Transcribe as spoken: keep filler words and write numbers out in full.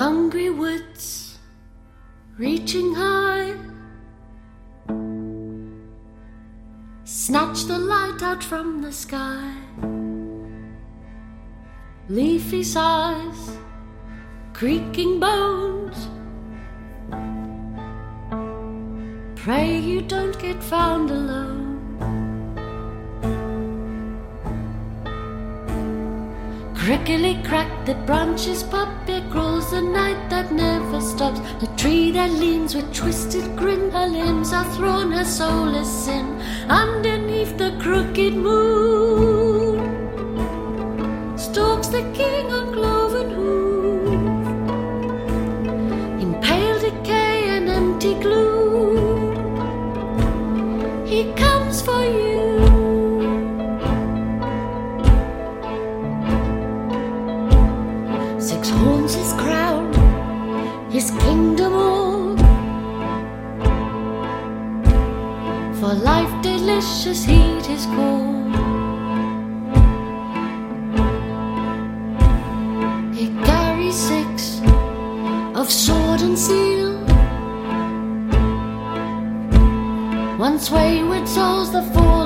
hungry woods reaching high, snatch the light out from the sky. Leafy sighs, creaking bones, pray you don't get found alone. Crickly crack, the branches pop, it grows the night that never stops. The tree that leans with twisted grin, her limbs are thrown, her soul is sin. Underneath the crooked moon stalks the king on cloven hoof, in pale decay and empty gloom. He comes for you. Six horns his crown, his kingdom all, for life delicious heed his call. He carries six of sword and seal, once wayward souls the four